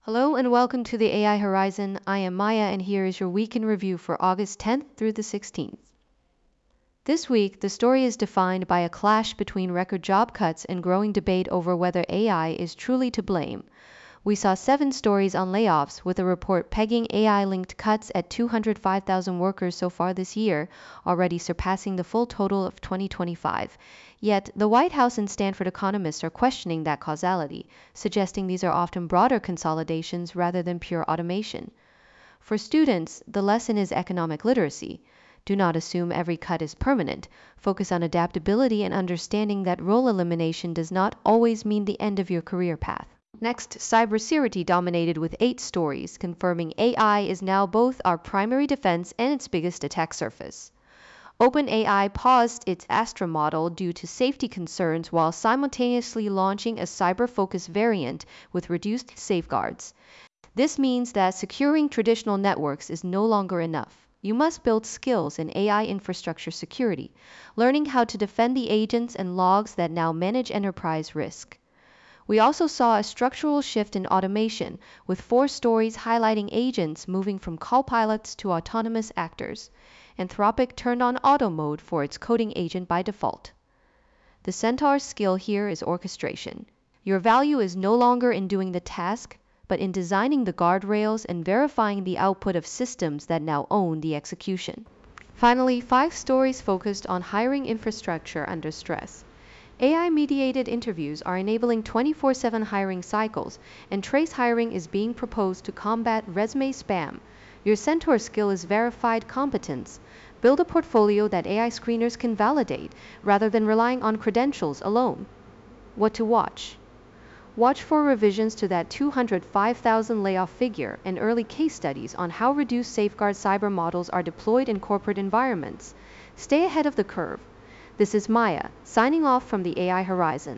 Hello and welcome to the AI Horizon. I am Maya and here is your week in review for August 10th through the 16th. This week, the story is defined by a clash between record job cuts and growing debate over whether AI is truly to blame. We saw 7 stories on layoffs, with a report pegging AI-linked cuts at 205,000 workers so far this year, already surpassing the full total of 2025. Yet, the White House and Stanford economists are questioning that causality, suggesting these are often broader consolidations rather than pure automation. For students, the lesson is economic literacy. Do not assume every cut is permanent. Focus on adaptability and understanding that role elimination does not always mean the end of your career path. Next, cybersecurity dominated with 8 stories, confirming AI is now both our primary defense and its biggest attack surface. OpenAI paused its Astra model due to safety concerns while simultaneously launching a cyber-focused variant with reduced safeguards. This means that securing traditional networks is no longer enough. You must build skills in AI infrastructure security, learning how to defend the agents and logs that now manage enterprise risk. We also saw a structural shift in automation, with 4 stories highlighting agents moving from copilots to autonomous actors. Anthropic turned on auto mode for its coding agent by default. The Centaur's skill here is orchestration. Your value is no longer in doing the task, but in designing the guardrails and verifying the output of systems that now own the execution. Finally, 5 stories focused on hiring infrastructure under stress. AI-mediated interviews are enabling 24/7 hiring cycles, and trace hiring is being proposed to combat resume spam. Your Centaur skill is verified competence. Build a portfolio that AI screeners can validate, rather than relying on credentials alone. What to watch? Watch for revisions to that 205,000 layoff figure and early case studies on how reduced safeguard cyber models are deployed in corporate environments. Stay ahead of the curve. This is Maya, signing off from the AI Horizon.